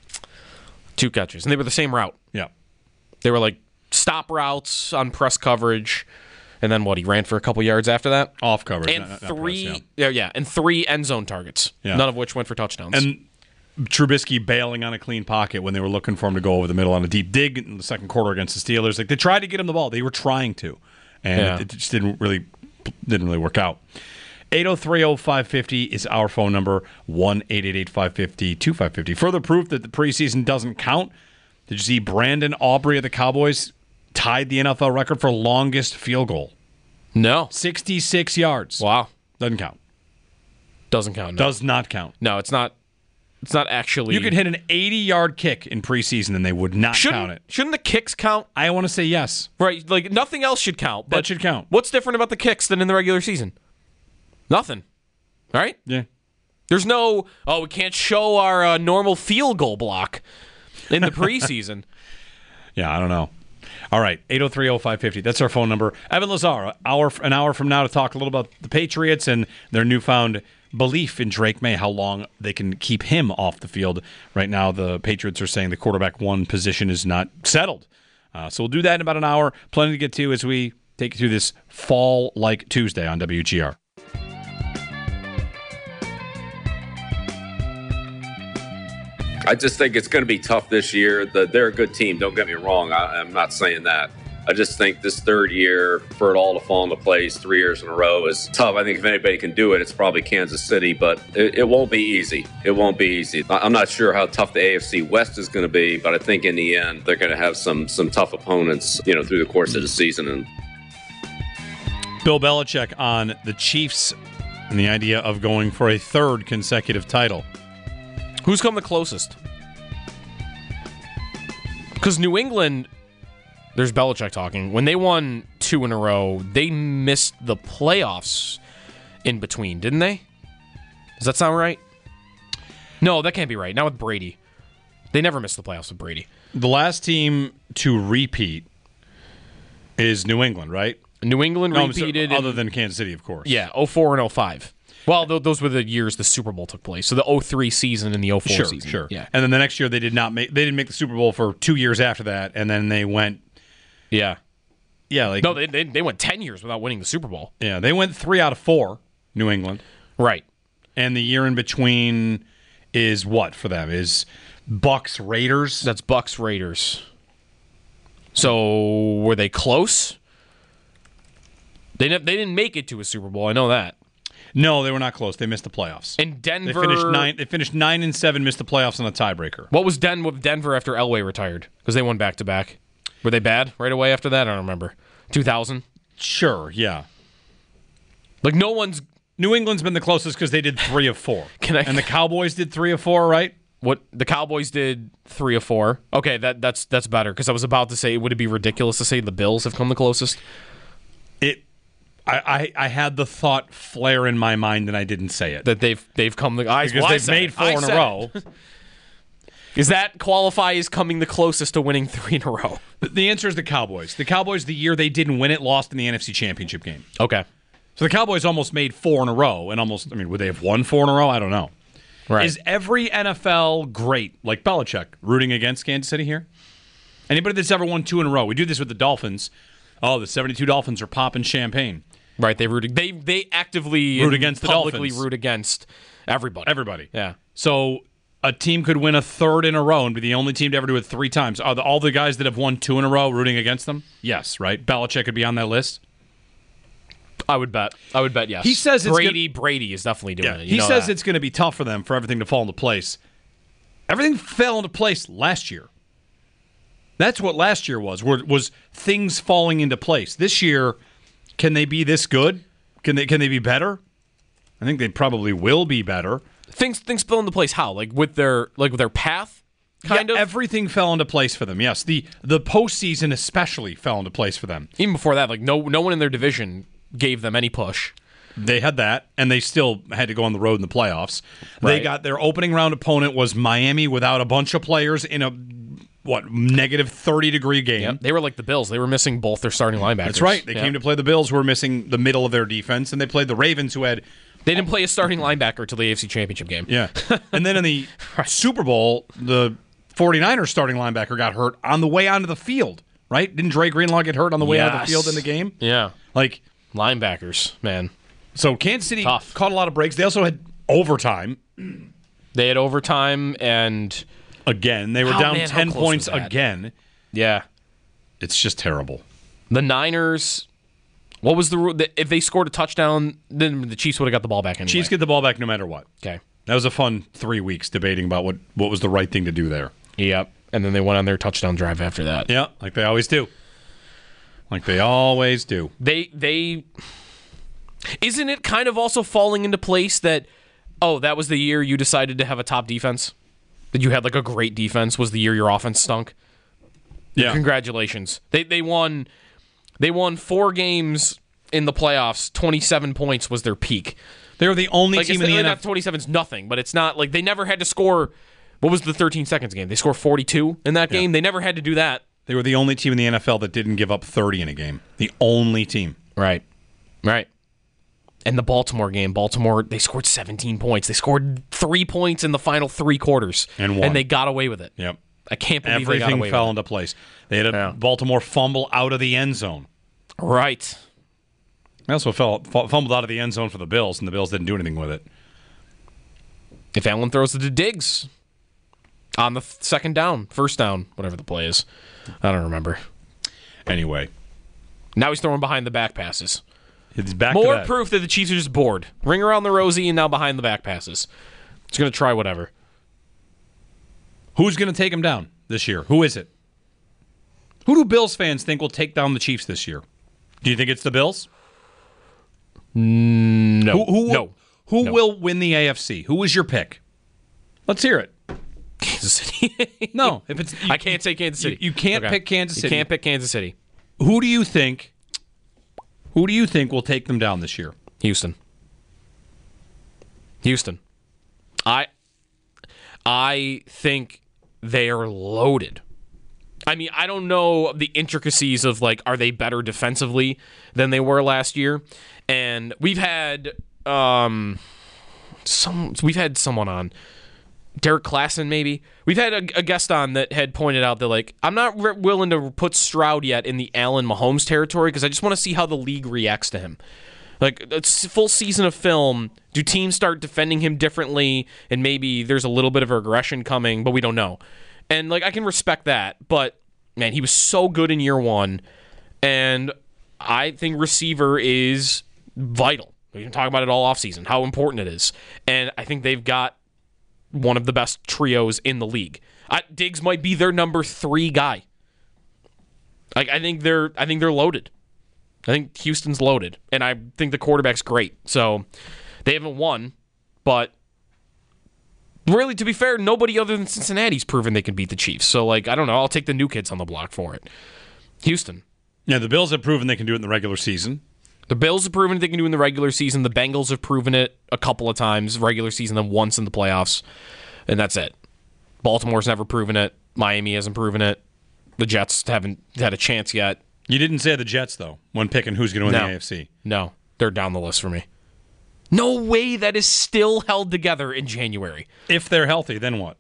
Speaker 9: Two catches. And they were the same route.
Speaker 7: Yeah.
Speaker 9: They were like stop routes on press coverage. And then what? He ran for a couple yards after that?
Speaker 7: Off coverage.
Speaker 9: And
Speaker 7: not,
Speaker 9: three,
Speaker 7: not press, yeah.
Speaker 9: yeah, yeah, and three end zone targets.
Speaker 7: Yeah.
Speaker 9: None of which went for touchdowns.
Speaker 7: And Trubisky bailing on a clean pocket when they were looking for him to go over the middle on a deep dig in the second quarter against the Steelers. Like, they tried to get him the ball. They were trying to. And
Speaker 9: yeah.
Speaker 7: it, it just didn't really didn't really work out. eight oh three oh five fifty is our phone number. one eight eight eight five five zero two five five zero. Further proof that the preseason doesn't count. Did you see Brandon Aubrey of the Cowboys tied the N F L record for longest field goal?
Speaker 9: No.
Speaker 7: sixty-six yards.
Speaker 9: Wow.
Speaker 7: Doesn't count.
Speaker 9: Doesn't count. No.
Speaker 7: Does not count.
Speaker 9: No, it's not. It's not actually.
Speaker 7: You could hit an eighty-yard kick in preseason and they would not
Speaker 9: shouldn't,
Speaker 7: count it.
Speaker 9: Shouldn't the kicks count?
Speaker 7: I want to say yes.
Speaker 9: Right. Like, nothing else should count. But
Speaker 7: that should count.
Speaker 9: What's different about the kicks than in the regular season? Nothing. Right?
Speaker 7: Yeah.
Speaker 9: There's no, oh, we can't show our uh, normal field goal block in the preseason.
Speaker 7: Yeah, I don't know. All right, eight oh three oh five five oh. That's our phone number. Evan Lazar, hour, an hour from now to talk a little about the Patriots and their newfound belief in Drake May, how long they can keep him off the field. Right now, the Patriots are saying the quarterback one position is not settled. Uh, so we'll do that in about an hour. Plenty to get to as we take you through this fall-like Tuesday on W G R.
Speaker 12: I just think it's going to be tough this year. The, they're a good team. Don't get me wrong. I, I'm not saying that. I just think this third year for it all to fall into place three years in a row is tough. I think if anybody can do it, it's probably Kansas City, but it, it won't be easy. It won't be easy. I'm not sure how tough the A F C West is going to be, but I think in the end they're going to have some some tough opponents, you know, through the course of the season. And
Speaker 7: Bill Belichick on the Chiefs and the idea of going for a third consecutive title.
Speaker 9: Who's come the closest? Because New England, there's Belichick talking. When they won two in a row, they missed the playoffs in between, didn't they? Does that sound right? No, that can't be right. Not with Brady. They never missed the playoffs with Brady.
Speaker 7: The last team to repeat is New England, right?
Speaker 9: New England
Speaker 7: no,
Speaker 9: repeated.
Speaker 7: So, other
Speaker 9: in,
Speaker 7: than Kansas City, of course.
Speaker 9: Yeah, oh four and oh five. Well, th- those were the years the Super Bowl took place. So the oh three season and the oh four
Speaker 7: sure,
Speaker 9: season.
Speaker 7: Sure,
Speaker 9: yeah.
Speaker 7: And then the next year they did not make. They didn't make the Super Bowl for two years after that, and then they went.
Speaker 9: Yeah.
Speaker 7: Yeah, like
Speaker 9: no, they, they they went ten years without winning the Super Bowl.
Speaker 7: Yeah, they went three out of four. New England,
Speaker 9: right?
Speaker 7: And the year in between is what for them is Bucks Raiders.
Speaker 9: That's Bucks Raiders. So were they close? They ne- they didn't make it to a Super Bowl. I know that.
Speaker 7: No, they were not close. They missed the playoffs.
Speaker 9: And Denver...
Speaker 7: They finished nine, they finished nine and seven, missed the playoffs on a tiebreaker.
Speaker 9: What was Den with Denver after Elway retired? Because they won back-to-back. Were they bad right away after that? I don't remember. two thousand?
Speaker 7: Sure, yeah.
Speaker 9: Like, no one's...
Speaker 7: New England's been the closest because they did three of four.
Speaker 9: Can I...
Speaker 7: And the Cowboys did three of four, right?
Speaker 9: What the Cowboys did three of four. Okay, that that's that's better because I was about to say, would it be ridiculous to say the Bills have come the closest?
Speaker 7: It, I, I, I had the thought flare in my mind and I didn't say it.
Speaker 9: That they've they've come the I,
Speaker 7: because
Speaker 9: well,
Speaker 7: they've made
Speaker 9: it.
Speaker 7: four
Speaker 9: I
Speaker 7: in a row.
Speaker 9: Does that qualify as coming the closest to winning three in a row?
Speaker 7: The answer is the Cowboys. The Cowboys, the year they didn't win it, lost in the N F C Championship game.
Speaker 9: Okay.
Speaker 7: So the Cowboys almost made four in a row, and almost, I mean, would they have won four in a row? I don't know.
Speaker 9: Right.
Speaker 7: Is every N F L great, like Belichick, rooting against Kansas City here? Anybody that's ever won two in a row. We do this with the Dolphins. Oh, the seventy-two Dolphins are popping champagne.
Speaker 9: Right, they root. They they actively
Speaker 7: root against the
Speaker 9: publicly
Speaker 7: Dolphins.
Speaker 9: root against everybody.
Speaker 7: Everybody.
Speaker 9: Yeah.
Speaker 7: So a team could win a third in a row and be the only team to ever do it three times. Are the, all the guys that have won two in a row rooting against them? Yes, right? Belichick could be on that list.
Speaker 9: I would bet. I would bet yes.
Speaker 7: He says it's
Speaker 9: Brady.
Speaker 7: gonna,
Speaker 9: Brady is definitely doing
Speaker 7: yeah,
Speaker 9: it. You
Speaker 7: he
Speaker 9: know
Speaker 7: says
Speaker 9: that.
Speaker 7: it's going to be tough for them for everything to fall into place. Everything fell into place last year. That's what last year was. Was things falling into place. This year, can they be this good? Can they? Can they be better? I think they probably will be better.
Speaker 9: Things things fell into place. How? Like with their like with their path. Kind
Speaker 7: yeah,
Speaker 9: of
Speaker 7: everything fell into place for them. Yes, the the postseason especially fell into place for them.
Speaker 9: Even before that, like no no one in their division gave them any push.
Speaker 7: They had that, and they still had to go on the road in the playoffs.
Speaker 9: Right.
Speaker 7: They got their opening round opponent was Miami without a bunch of players in a what negative thirty degree game.
Speaker 9: Yep. They were like the Bills. They were missing both their starting linebackers.
Speaker 7: That's right. They
Speaker 9: yep.
Speaker 7: came to play the Bills, who were missing the middle of their defense, and they played the Ravens, who had.
Speaker 9: They didn't play a starting linebacker till the A F C Championship game.
Speaker 7: Yeah, and then in the Super Bowl, the 49ers starting linebacker got hurt on the way onto the field, right? Didn't Dre Greenlaw get hurt on the way
Speaker 9: yes.
Speaker 7: onto the field in the game?
Speaker 9: Yeah.
Speaker 7: Like
Speaker 9: linebackers, man.
Speaker 7: So Kansas City
Speaker 9: Tough.
Speaker 7: caught a lot of breaks. They also had overtime.
Speaker 9: They had overtime, and
Speaker 7: again, they were
Speaker 9: oh,
Speaker 7: down
Speaker 9: man,
Speaker 7: ten points again.
Speaker 9: Yeah.
Speaker 7: It's just terrible.
Speaker 9: The Niners, what was the rule? If they scored a touchdown, then the Chiefs would have got the ball back anyway.
Speaker 7: Chiefs get the ball back no matter what.
Speaker 9: Okay.
Speaker 7: That was a fun three weeks debating about what, what was the right thing to do there.
Speaker 9: Yep. And then they went on their touchdown drive after that.
Speaker 7: Yeah, like they always do. Like they always do.
Speaker 9: They they isn't it kind of also falling into place that oh, that was the year you decided to have a top defense? That you had like a great defense was the year your offense stunk?
Speaker 7: Yeah.
Speaker 9: Congratulations. They they won they won four games in the playoffs. twenty-seven points was their peak.
Speaker 7: They were the only
Speaker 9: like
Speaker 7: team in the N F L.
Speaker 9: twenty-seven is nothing, but it's not like they never had to score. What was the thirteen seconds game? They scored forty-two in that game. Yeah. They never had to do that.
Speaker 7: They were the only team in the N F L that didn't give up thirty in a game. The only team.
Speaker 9: Right. Right. And the Baltimore game, Baltimore, they scored seventeen points. They scored three points in the final three quarters.
Speaker 7: And won.
Speaker 9: And they got away with it.
Speaker 7: Yep.
Speaker 9: I can't believe
Speaker 7: Everything
Speaker 9: they got away
Speaker 7: fell
Speaker 9: with
Speaker 7: into
Speaker 9: it.
Speaker 7: place. They had a
Speaker 9: yeah.
Speaker 7: Baltimore fumble out of the end zone.
Speaker 9: Right.
Speaker 7: They also fell, fumbled out of the end zone for the Bills, and the Bills didn't do anything with it.
Speaker 9: If Allen throws it to Diggs on the second down, first down, whatever the play is. I don't remember.
Speaker 7: Anyway.
Speaker 9: Now he's throwing behind the back passes.
Speaker 7: It's back
Speaker 9: More
Speaker 7: to that.
Speaker 9: proof that the Chiefs are just bored. Ring around the rosy and now behind the back passes. It's going to try whatever.
Speaker 7: Who's going to take him down this year? Who is it? Who do Bills fans think will take down the Chiefs this year? Do you think it's the Bills?
Speaker 9: No.
Speaker 7: Who, who,
Speaker 9: no.
Speaker 7: Who
Speaker 9: no.
Speaker 7: will win the A F C? Who is your pick? Let's hear it.
Speaker 9: Kansas City.
Speaker 7: No, if it's you,
Speaker 9: I can't say Kansas City.
Speaker 7: You, you can't
Speaker 9: okay.
Speaker 7: pick Kansas City.
Speaker 9: You can't pick Kansas City.
Speaker 7: Who do you think? Who do you think will take them down this year?
Speaker 9: Houston. Houston. I I think they are loaded. I mean, I don't know the intricacies of, like, are they better defensively than they were last year? And we've had um, some. We've had someone on, Derek Klassen, maybe. We've had a, a guest on that had pointed out that, like, I'm not re- willing to put Stroud yet in the Allen Mahomes territory because I just want to see how the league reacts to him. Like, a full season of film, do teams start defending him differently, and maybe there's a little bit of aggression coming, but we don't know. And, like, I can respect that, but, man, he was so good in year one, and I think receiver is vital. We've been talking about it all offseason, how important it is. And I think they've got one of the best trios in the league. I, Diggs might be their number three guy. Like I think they're I think they're loaded. I think Houston's loaded. And I think the quarterback's great. So they haven't won, but really, to be fair, nobody other than Cincinnati's proven they can beat the Chiefs. So, like, I don't know. I'll take the new kids on the block for it. Houston.
Speaker 7: Yeah, the Bills have proven they can do it in the regular season.
Speaker 9: The Bills have proven they can do it in the regular season. The Bengals have proven it a couple of times, regular season, then once in the playoffs. And that's it. Baltimore's never proven it. Miami hasn't proven it. The Jets haven't had a chance yet.
Speaker 7: You didn't say the Jets, though, when picking who's going to win
Speaker 9: no.
Speaker 7: the A F C.
Speaker 9: No, they're down the list for me. No way that is still held together in January.
Speaker 7: If they're healthy, then what?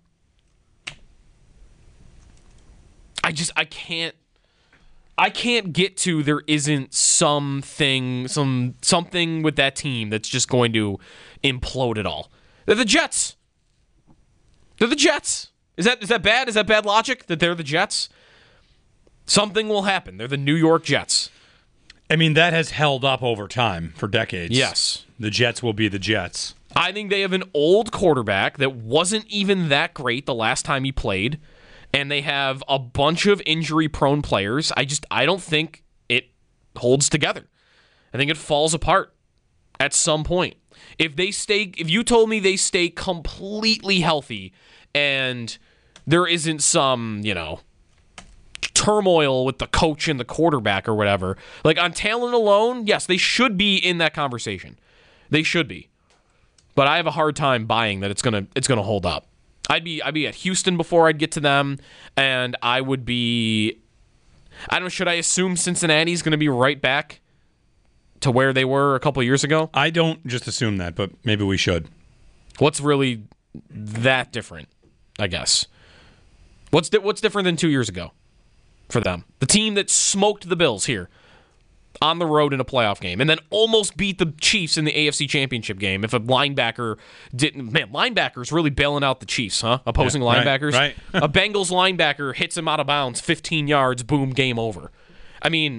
Speaker 9: I just, I can't, I can't get to there isn't something, some something with that team that's just going to implode it all. They're the Jets. They're the Jets. Is that is that bad? Is that bad logic that they're the Jets? Something will happen. They're the New York Jets.
Speaker 7: I mean, that has held up over time for decades.
Speaker 9: Yes.
Speaker 7: The Jets will be the Jets.
Speaker 9: I think they have an old quarterback that wasn't even that great the last time he played, and they have a bunch of injury-prone players. I just, I don't think it holds together. I think it falls apart at some point. If they stay, if you told me they stay completely healthy and there isn't some, you know, turmoil with the coach and the quarterback or whatever, like on talent alone, yes, they should be in that conversation. They should be. But I have a hard time buying that it's gonna it's gonna hold up. I'd be I'd be at Houston before I'd get to them, and I would be I don't know, should I assume Cincinnati's gonna be right back to where they were a couple years ago?
Speaker 7: I don't just assume that, but maybe we should.
Speaker 9: What's really that different, I guess? What's di- what's different than two years ago for them? The team that smoked the Bills here on the road in a playoff game and then almost beat the Chiefs in the A F C Championship game. If a linebacker didn't, man, linebackers really bailing out the Chiefs, huh? Opposing
Speaker 7: yeah,
Speaker 9: linebackers.
Speaker 7: Right, right.
Speaker 9: A Bengals linebacker hits him out of bounds, fifteen yards, boom, game over. I mean,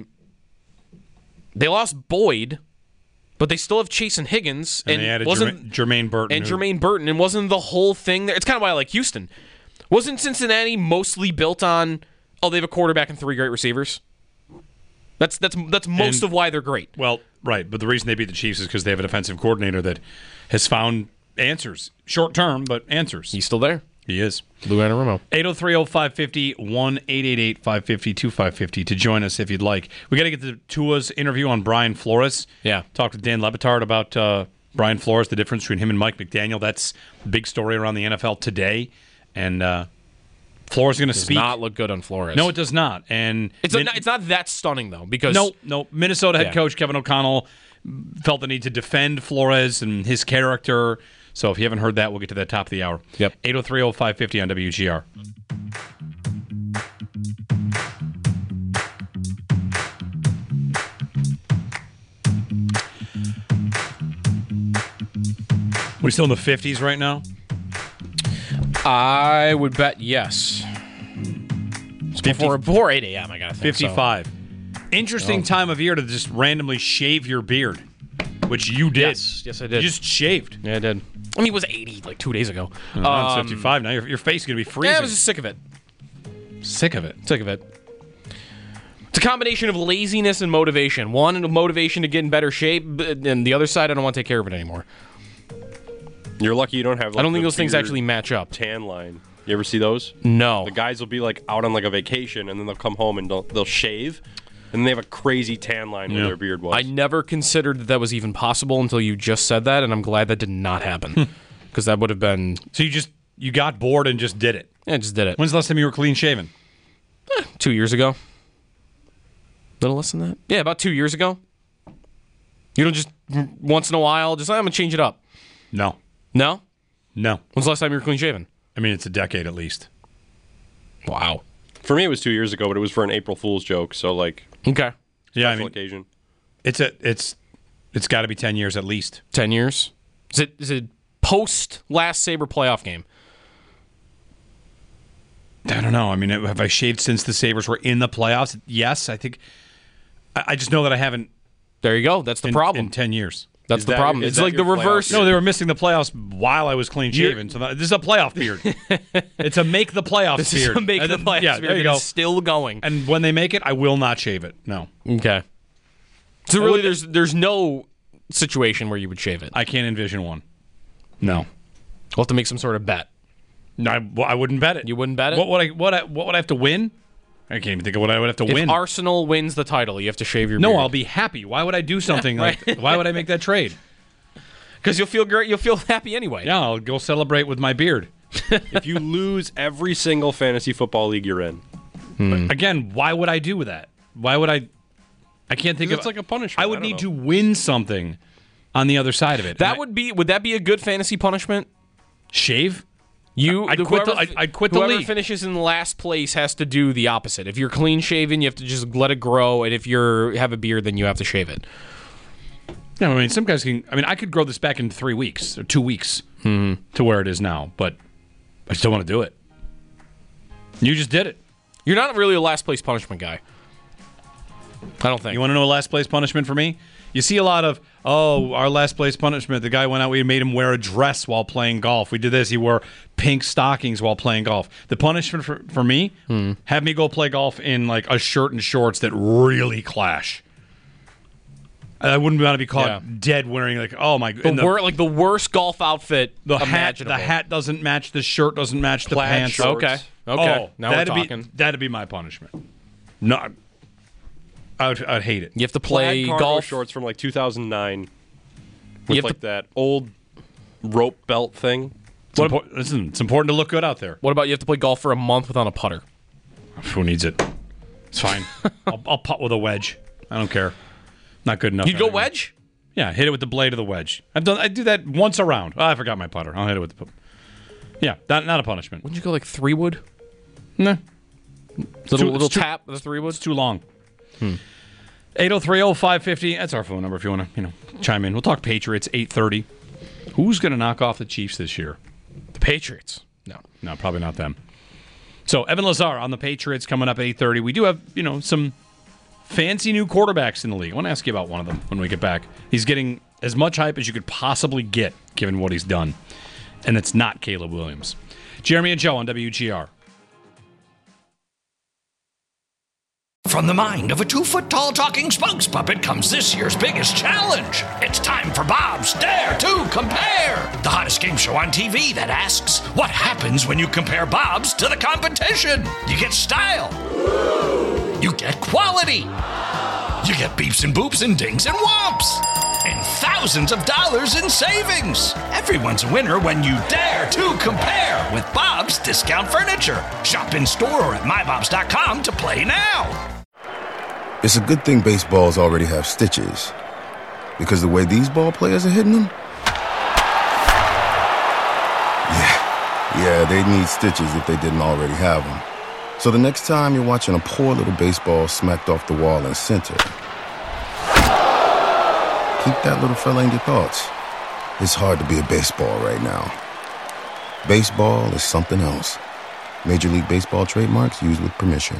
Speaker 9: they lost Boyd, but they still have Chase and Higgins.
Speaker 7: And,
Speaker 9: and
Speaker 7: they added
Speaker 9: wasn't,
Speaker 7: Jermaine Burton.
Speaker 9: And
Speaker 7: who,
Speaker 9: Jermaine Burton. And wasn't the whole thing there? It's kind of why I like Houston. Wasn't Cincinnati mostly built on, oh, they have a quarterback and three great receivers? That's that's that's most
Speaker 7: and,
Speaker 9: of why they're great.
Speaker 7: Well, right, but the reason they beat the Chiefs is because they have a defensive coordinator that has found answers. Short term, but answers.
Speaker 9: He's still there.
Speaker 7: He is.
Speaker 9: Lou Anarumo.
Speaker 7: eight oh three oh five fifty, one eight eight eight five five zero two five five zero to join us if you'd like. We got to get to Tua's interview on Brian Flores.
Speaker 9: Yeah.
Speaker 7: Talk with Dan Le Batard about uh, Brian Flores, the difference between him and Mike McDaniel. That's the big story around the N F L today. And uh, Flores is going to speak.
Speaker 9: Does not look good on Flores.
Speaker 7: No, it does not. And
Speaker 9: it's a, it's not that stunning though, because
Speaker 7: no, no. Minnesota head
Speaker 9: yeah.
Speaker 7: coach Kevin O'Connell felt the need to defend Flores and his character. So if you haven't heard that, we'll get to that top of the hour.
Speaker 9: Yep.
Speaker 7: eight oh three oh five fifty on W G R. We still in the fifties right now?
Speaker 9: I would bet yes. Before, before eight a.m., I got to think
Speaker 7: fifty-five.
Speaker 9: So.
Speaker 7: Interesting oh. time of year to just randomly shave your beard, which you did.
Speaker 9: Yes, yes I did.
Speaker 7: You just shaved.
Speaker 9: Yeah, I did. I mean, it was eighty like two days ago.
Speaker 7: Oh, um, it's fifty-five now. Your, your face is going to be freezing.
Speaker 9: Yeah, I was just sick of it.
Speaker 7: Sick of it?
Speaker 9: Sick of it. It's a combination of laziness and motivation. One, motivation to get in better shape, and the other side, I don't want to take care of it anymore.
Speaker 13: You're lucky you don't have like
Speaker 9: I don't think those things actually match up.
Speaker 13: Tan line. You ever see those?
Speaker 9: No.
Speaker 13: The guys will be like out on like a vacation, and then they'll come home and they'll, they'll shave, and they have a crazy tan line
Speaker 7: yeah.
Speaker 13: where their beard was.
Speaker 9: I never considered that that was even possible until you just said that, and I'm glad that did not happen. Because that would have been...
Speaker 7: So you just you got bored and just did it?
Speaker 9: Yeah, just did it.
Speaker 7: When's the last time you were clean shaven?
Speaker 9: Eh, two years ago. Little less than that? Yeah, about two years ago. You don't just, once in a while, just, I'm going to change it up.
Speaker 7: No.
Speaker 9: No?
Speaker 7: No.
Speaker 9: When's the last time you were clean shaven?
Speaker 7: I mean, it's a decade at least.
Speaker 9: Wow.
Speaker 13: For me, it was two years ago, but it was for an April Fool's joke, so like...
Speaker 9: Okay.
Speaker 7: Yeah, I mean...
Speaker 13: occasion.
Speaker 7: It's a, it's it's got to be ten years at least.
Speaker 9: ten years? Is it is it post last Sabre playoff game?
Speaker 7: I don't know. I mean, have I shaved since the Sabres were in the playoffs? Yes, I think... I, I just know that I haven't...
Speaker 9: There you go. That's the
Speaker 7: in,
Speaker 9: problem.
Speaker 7: In ten years.
Speaker 9: That's
Speaker 13: Is
Speaker 9: the
Speaker 13: that-
Speaker 9: problem.
Speaker 13: is
Speaker 9: It's
Speaker 13: that
Speaker 9: like the
Speaker 13: your playoff
Speaker 9: reverse.
Speaker 7: No, they were missing the playoffs while I was clean shaven. So that, this is a playoff beard. It's a make the playoffs
Speaker 9: This
Speaker 7: beard.
Speaker 9: is a make
Speaker 7: And
Speaker 9: the
Speaker 7: then-
Speaker 9: playoffs
Speaker 7: Yeah,
Speaker 9: beard
Speaker 7: there you
Speaker 9: that
Speaker 7: go.
Speaker 9: is still going.
Speaker 7: And when they make it, I will not shave it. No.
Speaker 9: Okay. So really, there's there's no situation where you would shave it.
Speaker 7: I can't envision one. No.
Speaker 9: We'll have to make some sort of bet.
Speaker 7: No, I, well, I wouldn't bet it.
Speaker 9: You wouldn't bet it?
Speaker 7: What would I? What I? What would I have to win? I can't even think of what I would have to
Speaker 9: If
Speaker 7: win.
Speaker 9: Arsenal wins the title, you have to shave your
Speaker 7: no,
Speaker 9: beard.
Speaker 7: I'll be happy. Why would I do something
Speaker 9: Yeah,
Speaker 7: like?
Speaker 9: right.
Speaker 7: Why would I make that trade?
Speaker 9: Because you'll feel great. You'll feel happy anyway.
Speaker 7: Yeah, I'll go celebrate with my beard.
Speaker 13: If you lose every single fantasy football league you're in,
Speaker 7: But again, why would I do that? Why would I? I can't think of.
Speaker 13: it's like a punishment.
Speaker 7: I would
Speaker 13: don't
Speaker 7: need
Speaker 13: know.
Speaker 7: to win something on the other side of it.
Speaker 9: That
Speaker 7: And I-
Speaker 9: would be. Would that be a good fantasy punishment?
Speaker 7: shave.
Speaker 9: You,
Speaker 7: I'd quit the-
Speaker 9: whoever-
Speaker 7: I'd- I'd quit the
Speaker 9: Whoever
Speaker 7: league.
Speaker 9: finishes in last place has to do the opposite. If you're clean shaven, you have to just let it grow, and if you have a beard, then you have to shave it.
Speaker 7: No, I mean some guys can. I mean, I could grow this back in three weeks or two weeks to where it is now, but I still want to do it. You just did it.
Speaker 9: You're not really a last place punishment guy. I don't think.
Speaker 7: You want to know a last place punishment for me? You see a lot of, oh, our last place punishment. The guy went out, we made him wear a dress while playing golf. We did this. He wore pink stockings while playing golf. The punishment for, for me, have me go play golf in like a shirt and shorts that really clash. I wouldn't want to be caught
Speaker 9: Yeah.
Speaker 7: dead wearing like, oh my,
Speaker 9: the,
Speaker 7: and the,
Speaker 9: wor- like the worst golf outfit
Speaker 7: the hat.
Speaker 9: imaginable.
Speaker 7: The hat doesn't match. The shirt doesn't match the
Speaker 13: Plaid
Speaker 7: pants.
Speaker 13: shorts.
Speaker 9: Okay. Okay.
Speaker 7: Oh,
Speaker 9: now we're
Speaker 7: that'd
Speaker 9: talking.
Speaker 7: be that'd be my punishment. No, I would, I'd hate it.
Speaker 9: You have to play
Speaker 13: Plaid cargo
Speaker 9: golf.
Speaker 13: shorts from like two thousand nine
Speaker 9: You
Speaker 13: with
Speaker 9: have
Speaker 13: like
Speaker 9: to-
Speaker 13: that old rope belt thing.
Speaker 7: It's, impor- listen, it's important to look good out there.
Speaker 9: What about you have to play golf for a month without a putter?
Speaker 7: Who needs it? It's fine. I'll, I'll putt with a wedge. I don't care. Not good enough.
Speaker 9: You'd go
Speaker 7: anyway.
Speaker 9: wedge?
Speaker 7: Yeah, hit it with the blade of the wedge. I've done. I do that once around. Oh, I forgot my putter. I'll hit it with the. Yeah, not not a punishment.
Speaker 9: Wouldn't you go like three wood?
Speaker 7: Nah.
Speaker 9: Little,
Speaker 7: too-
Speaker 9: little
Speaker 7: it's too-
Speaker 9: tap with a three wood?
Speaker 7: It's too long. eight oh three oh five fifty. That's our phone number if you want to, you know, chime in. We'll talk Patriots, eight thirty. Who's going to knock off the Chiefs this year?
Speaker 9: The Patriots. No.
Speaker 7: No, probably not them. So, Evan Lazar on the Patriots coming up at eight thirty. We do have, you know, some fancy new quarterbacks in the league. I want to ask you about one of them when we get back. He's getting as much hype as you could possibly get given what he's done. And it's not Caleb Williams. Jeremy and Joe on W G R.
Speaker 4: From the mind of a two-foot-tall talking spokes puppet comes this year's biggest challenge. It's time for Bob's Dare to Compare, the hottest game show on T V that asks, what happens when you compare Bob's to the competition? You get style. You get quality. You get beeps and boops and dings and whomps. And thousands of dollars in savings. Everyone's a winner when you dare to compare with Bob's Discount Furniture. Shop in store or at my bobs dot com to play now.
Speaker 10: It's a good thing baseballs already have stitches. Because the way these ball players are hitting them? Yeah, yeah, they need stitches if they didn't already have them. So the next time you're watching a poor little baseball smacked off the wall in center, keep that little fella in your thoughts. It's hard to be a baseball right now. Baseball is something else. Major League Baseball trademarks used with permission.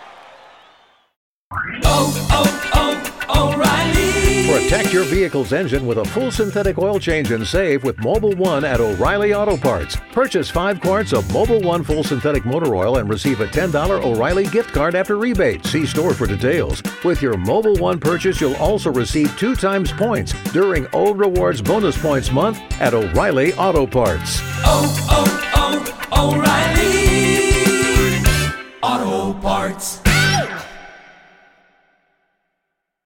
Speaker 3: Oh, oh, oh, O'Reilly.
Speaker 14: Protect your vehicle's engine with a full synthetic oil change and save with Mobile One at O'Reilly Auto Parts. Purchase five quarts of Mobile One full synthetic motor oil and receive a ten dollars O'Reilly gift card after rebate. See store for details. With your Mobile One purchase, you'll also receive two times points during O Rewards Bonus Points Month at O'Reilly Auto Parts.
Speaker 3: Oh, oh, oh, O'Reilly. Auto Parts.